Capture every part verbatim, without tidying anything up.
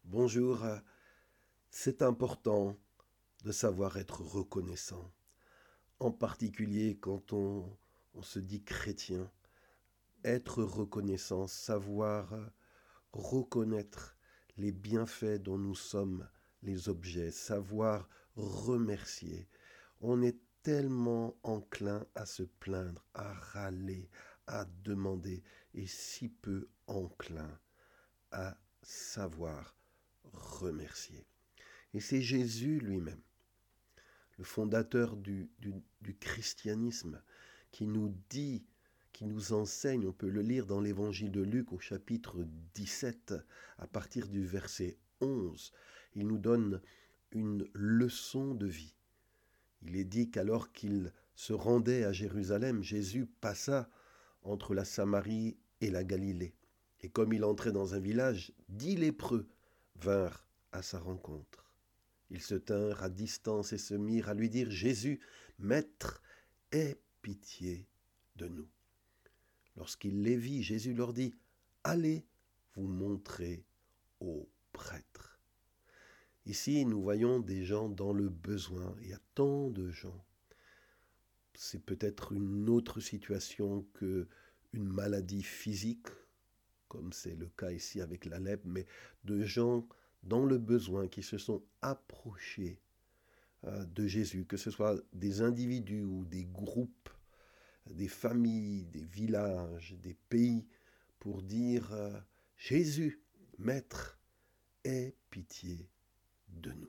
Bonjour, euh, c'est important de savoir être reconnaissant, en particulier quand on, on se dit chrétien. Être reconnaissant, savoir euh, reconnaître les bienfaits dont nous sommes les objets, savoir remercier. On est tellement enclin à se plaindre, à râler, à demander, et si peu enclin à savoir remercier. Et c'est Jésus lui-même, le fondateur du, du, du christianisme, qui nous dit, qui nous enseigne, on peut le lire dans l'évangile de Luc au chapitre dix-sept, à partir du verset onze, il nous donne une leçon de vie. Il est dit qu'alors qu'il se rendait à Jérusalem, Jésus passa entre la Samarie et la Galilée. Et comme il entrait dans un village, dix lépreux vinrent à sa rencontre. Ils se tinrent à distance et se mirent à lui dire « Jésus, Maître, aie pitié de nous. » Lorsqu'il les vit, Jésus leur dit « Allez vous montrer aux prêtres. » Ici, nous voyons des gens dans le besoin. Il y a tant de gens. C'est peut-être une autre situation qu'une maladie physique, comme c'est le cas ici avec la lèpre, mais de gens dans le besoin qui se sont approchés de Jésus, que ce soit des individus ou des groupes, des familles, des villages, des pays, pour dire euh, « Jésus, Maître, aie pitié de nous. »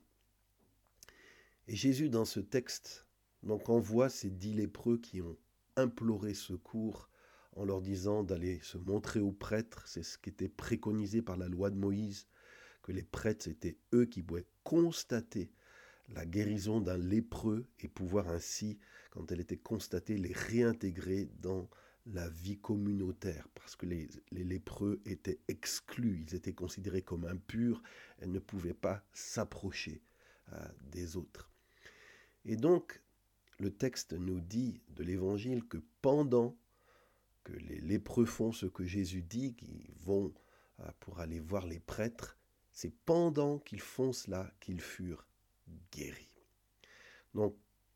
Et Jésus, dans ce texte, donc envoie ces dix lépreux qui ont imploré secours en leur disant d'aller se montrer aux prêtres. C'est ce qui était préconisé par la loi de Moïse, que les prêtres, c'était eux qui pouvaient constater la guérison d'un lépreux et pouvoir ainsi, quand elle était constatée, les réintégrer dans la vie communautaire, parce que les, les lépreux étaient exclus, ils étaient considérés comme impurs et ne pouvaient pas s'approcher euh, des autres. Et donc, le texte nous dit de l'Évangile que pendant que les lépreux font ce que Jésus dit, qu'ils vont euh, pour aller voir les prêtres, c'est pendant qu'ils font cela qu'ils furent guéris. Donc,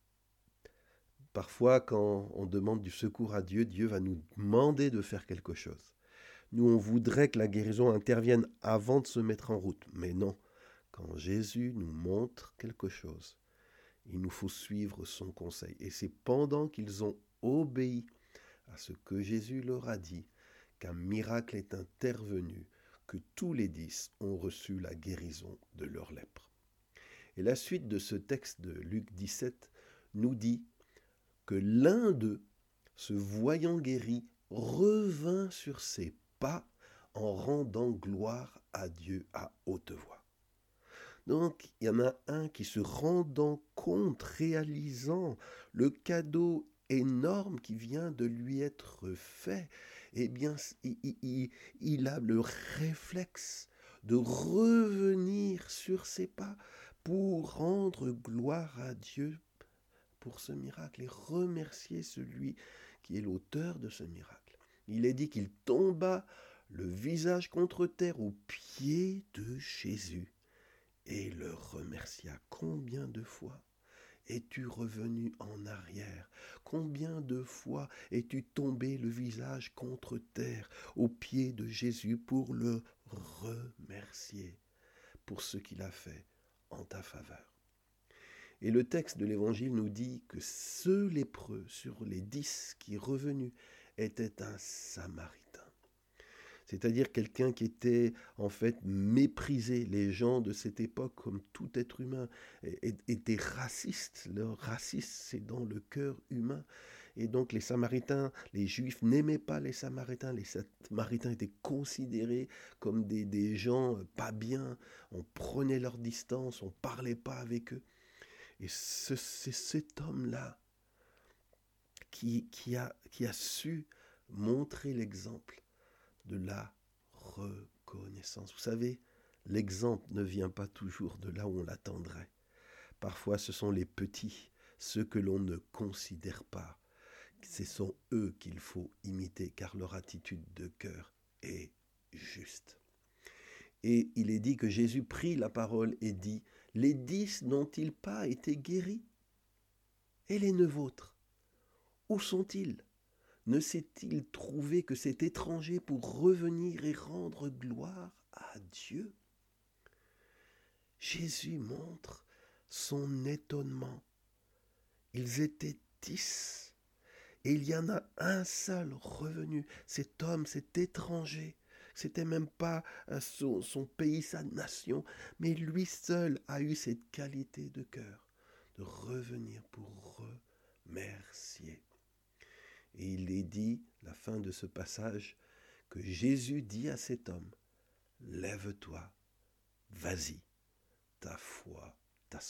parfois, quand on demande du secours à Dieu, Dieu va nous demander de faire quelque chose. Nous, on voudrait que la guérison intervienne avant de se mettre en route. Mais non, quand Jésus nous montre quelque chose, il nous faut suivre son conseil. Et c'est pendant qu'ils ont obéi à ce que Jésus leur a dit qu'un miracle est intervenu, que tous les dix ont reçu la guérison de leur lèpre. Et la suite de ce texte de Luc dix-sept nous dit que l'un d'eux, se voyant guéri, revint sur ses pas en rendant gloire à Dieu à haute voix. Donc, il y en a un qui, se rendant compte, réalisant le cadeau énorme qui vient de lui être fait, eh bien, il, il, il a le réflexe de revenir sur ses pas pour rendre gloire à Dieu pour ce miracle et remercier celui qui est l'auteur de ce miracle. Il est dit qu'il tomba le visage contre terre aux pieds de Jésus et le remercia. Combien de fois es-tu revenu en arrière? Combien de fois es-tu tombé le visage contre terre aux pieds de Jésus pour le remercier pour ce qu'il a fait en ta faveur? Et le texte de l'Évangile nous dit que ce lépreux sur les dix qui est revenu était un Samaritain. C'est-à-dire quelqu'un qui était en fait méprisé. Les gens de cette époque, comme tout être humain, étaient racistes. Leur racisme, c'est dans le cœur humain. Et donc les Samaritains, les Juifs n'aimaient pas les Samaritains. Les Samaritains étaient considérés comme des, des gens pas bien. On prenait leur distance, on ne parlait pas avec eux. Et ce, c'est cet homme-là qui, qui, a, qui a su montrer l'exemple de la reconnaissance. Vous savez, l'exemple ne vient pas toujours de là où on l'attendrait. Parfois, ce sont les petits, ceux que l'on ne considère pas. Ce sont eux qu'il faut imiter, car leur attitude de cœur est juste. Et il est dit que Jésus prit la parole et dit, « Les dix n'ont-ils pas été guéris? Et les neuf autres, où sont-ils? Ne s'est-il trouvé que cet étranger pour revenir et rendre gloire à Dieu ?» Jésus montre son étonnement. Ils étaient dix, et il y en a un seul revenu, cet homme, cet étranger. C'était même pas son, son pays, sa nation, mais lui seul a eu cette qualité de cœur de revenir pour remercier. Et il est dit, la fin de ce passage, que Jésus dit à cet homme, « Lève-toi, vas-y, ta foi t'a sauvé. »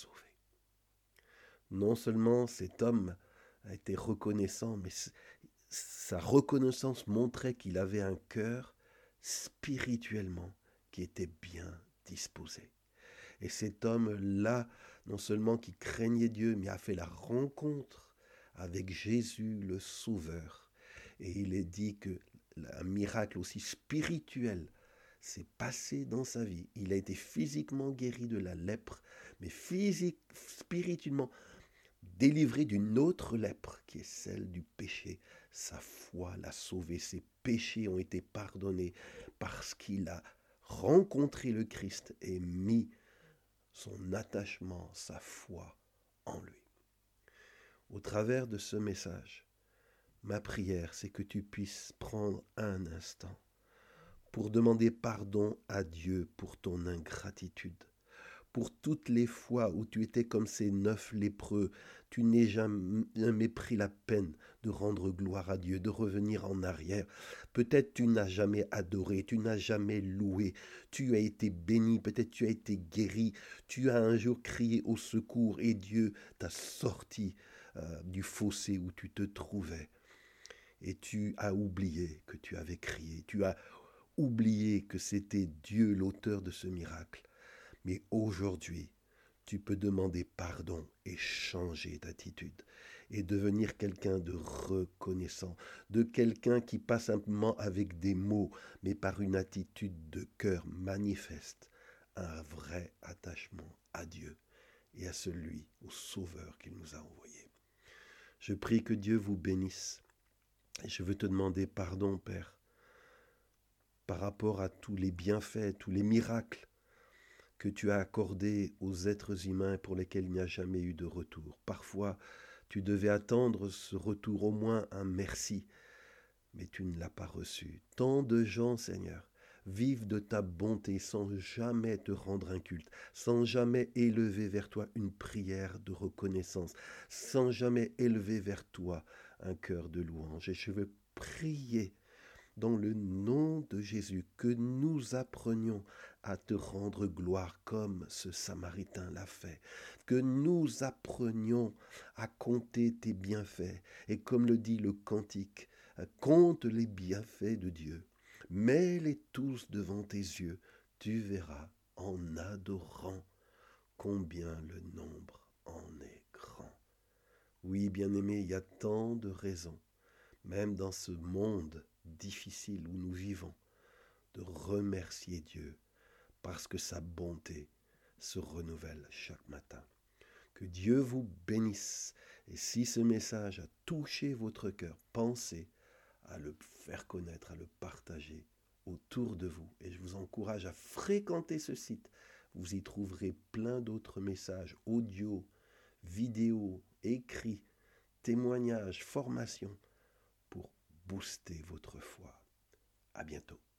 Non seulement cet homme a été reconnaissant, mais sa reconnaissance montrait qu'il avait un cœur spirituellement qui était bien disposé. Et cet homme-là, non seulement qui craignait Dieu, mais a fait la rencontre avec Jésus le Sauveur. Et il est dit que un miracle aussi spirituel s'est passé dans sa vie. Il a été physiquement guéri de la lèpre, mais physique, spirituellement délivré d'une autre lèpre qui est celle du péché. Sa foi l'a sauvé, ses péchés ont été pardonnés parce qu'il a rencontré le Christ et mis son attachement, sa foi en lui. Au travers de ce message, ma prière, c'est que tu puisses prendre un instant pour demander pardon à Dieu pour ton ingratitude, pour toutes les fois où tu étais comme ces neuf lépreux, tu n'es jamais pris la peine de rendre gloire à Dieu, de revenir en arrière. Peut-être tu n'as jamais adoré, tu n'as jamais loué, tu as été béni, peut-être tu as été guéri, tu as un jour crié au secours et Dieu t'a sorti euh, du fossé où tu te trouvais. Et tu as oublié que tu avais crié, tu as oublié que c'était Dieu l'auteur de ce miracle. Mais aujourd'hui, tu peux demander pardon et changer d'attitude et devenir quelqu'un de reconnaissant, de quelqu'un qui pas simplement avec des mots, mais par une attitude de cœur manifeste un vrai attachement à Dieu et à celui, au Sauveur qu'il nous a envoyé. Je prie que Dieu vous bénisse et je veux te demander pardon, Père, par rapport à tous les bienfaits, tous les miracles que tu as accordé aux êtres humains pour lesquels il n'y a jamais eu de retour. Parfois, tu devais attendre ce retour, au moins un merci, mais tu ne l'as pas reçu. Tant de gens, Seigneur, vivent de ta bonté sans jamais te rendre un culte, sans jamais élever vers toi une prière de reconnaissance, sans jamais élever vers toi un cœur de louange. Et je veux prier dans le nom de Jésus, que nous apprenions à te rendre gloire comme ce Samaritain l'a fait, que nous apprenions à compter tes bienfaits, et comme le dit le cantique, compte les bienfaits de Dieu, mets-les tous devant tes yeux, tu verras en adorant combien le nombre en est grand. Oui, bien-aimé, il y a tant de raisons, même dans ce monde difficile où nous vivons, de remercier Dieu parce que sa bonté se renouvelle chaque matin. Que Dieu vous bénisse. Et si ce message a touché votre cœur, pensez à le faire connaître, à le partager autour de vous. Et je vous encourage à fréquenter ce site. Vous y trouverez plein d'autres messages, audio, vidéo, écrits, témoignages, formations, pour booster votre foi. À bientôt.